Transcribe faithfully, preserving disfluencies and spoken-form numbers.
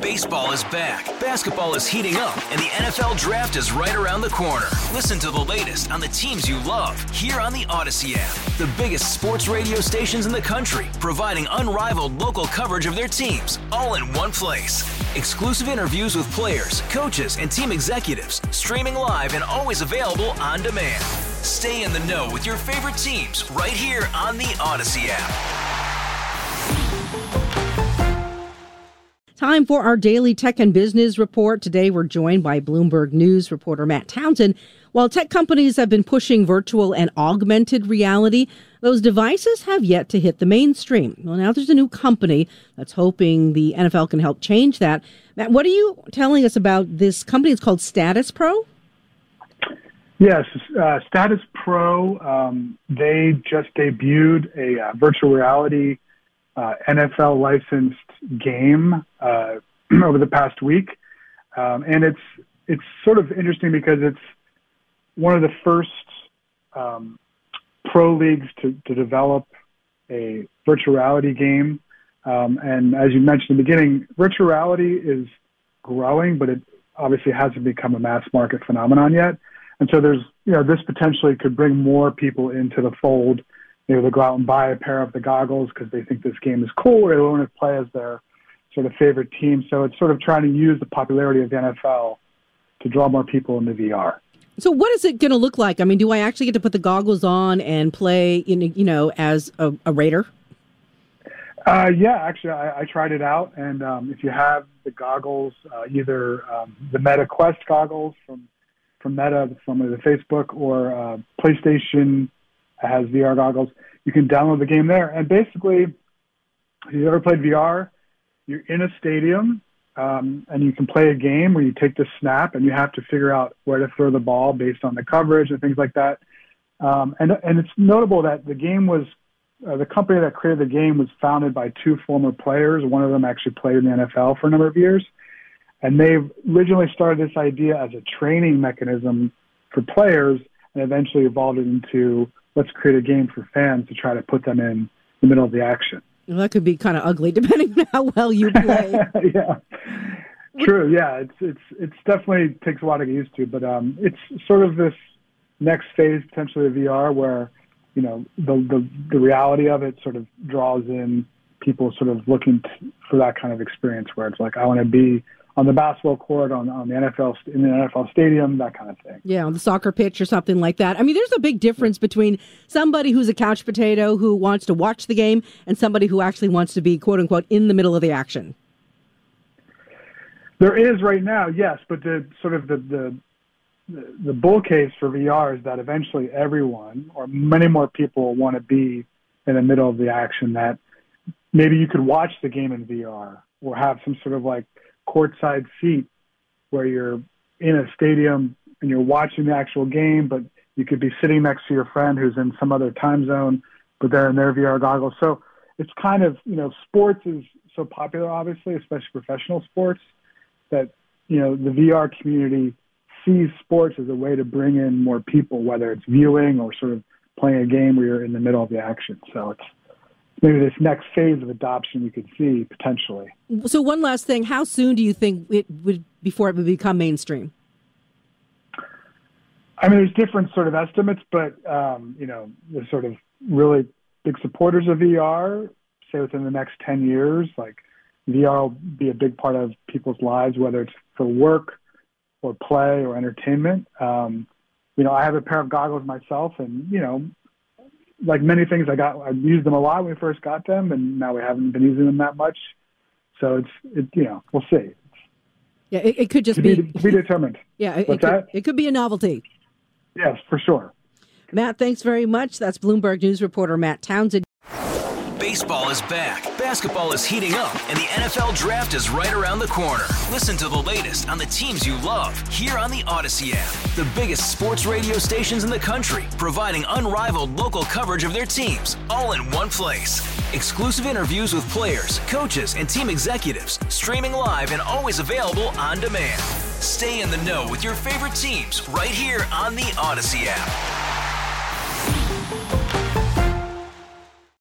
Baseball is back, basketball is heating up, and the N F L Draft is right around the corner. Listen to the latest on the teams you love here on the Odyssey app. The biggest sports radio stations in the country, providing unrivaled local coverage of their teams, all in one place. Exclusive interviews with players, coaches, and team executives, streaming live and always available on demand. Stay in the know with your favorite teams right here on the Odyssey app. Time for our daily tech and business report. Today, we're joined by Bloomberg News reporter Matt Townsend. While tech companies have been pushing virtual and augmented reality, those devices have yet to hit the mainstream. Well, now there's a new company that's hoping the N F L can help change that. Matt, what are you telling us about this company? It's called Status Pro? Yes, uh, Status Pro, um, they just debuted a uh, virtual reality uh, N F L licensed game uh, over the past week. Um, and it's it's sort of interesting because it's one of the first um, pro leagues to, to develop a virtual reality game. Um, and as you mentioned in the beginning, virtual reality is growing, but it obviously hasn't become a mass market phenomenon yet. And so there's, you know, this potentially could bring more people into the fold. You know, they'll go out and buy a pair of the goggles because they think this game is cool, or they want to play as their sort of favorite team. So it's sort of trying to use the popularity of the N F L to draw more people into V R. So what is it going to look like? I mean, do I actually get to put the goggles on and play, in, you know, as a, a Raider? Uh, yeah, actually, I, I tried it out. And um, if you have the goggles, uh, either um, the Meta Quest goggles from, from Meta, from the Facebook, or uh, PlayStation has V R goggles, you can download the game there. And basically, if you've ever played V R, you're in a stadium, um, and you can play a game where you take the snap and you have to figure out where to throw the ball based on the coverage and things like that. Um, and, and it's notable that the game was, uh, the company that created the game was founded by two former players. One of them actually played in the N F L for a number of years. And they originally started this idea as a training mechanism for players and eventually evolved it into, let's create a game for fans to try to put them in the middle of the action. Well, that could be kind of ugly, depending on how well you play. Yeah, true. Yeah, it's it's it's definitely takes a while to get used to, but um, it's sort of this next phase potentially of V R where, you know, the the, the reality of it sort of draws in people sort of looking t- for that kind of experience where it's like, I want to be on the basketball court, on, on the N F L, in the N F L stadium, that kind of thing. Yeah, on the soccer pitch or something like that. I mean, there's a big difference between somebody who's a couch potato who wants to watch the game and somebody who actually wants to be, quote unquote, in the middle of the action. There is right now, yes, but the sort of the the, the bull case for V R is that eventually everyone or many more people want to be in the middle of the action, that maybe you could watch the game in V R or have some sort of like courtside seat where you're in a stadium and you're watching the actual game, but you could be sitting next to your friend who's in some other time zone, but they're in their V R goggles. So it's kind of, you know, sports is so popular, obviously, especially professional sports, that, you know, the V R community sees sports as a way to bring in more people, whether it's viewing or sort of playing a game where you're in the middle of the action. So it's maybe this next phase of adoption we could see potentially. So one last thing, how soon do you think it would, before it would become mainstream? I mean, there's different sort of estimates, but, um, you know, the sort of really big supporters of V R say within the next ten years, like V R will be a big part of people's lives, whether it's for work or play or entertainment. Um, you know, I have a pair of goggles myself, and, you know, like many things, I got I used them a lot when we first got them, and now we haven't been using them that much. So it's it, you know, we'll see. Yeah, it, it could just to be, be to be determined. Yeah, it, What's it, could, that? it could be a novelty. Yes, for sure. Matt, thanks very much. That's Bloomberg News reporter Matt Townsend. Baseball is back, basketball is heating up, and the N F L Draft is right around the corner. Listen to the latest on the teams you love here on the Odyssey app. The biggest sports radio stations in the country, providing unrivaled local coverage of their teams, all in one place. Exclusive interviews with players, coaches, and team executives, streaming live and always available on demand. Stay in the know with your favorite teams right here on the Odyssey app.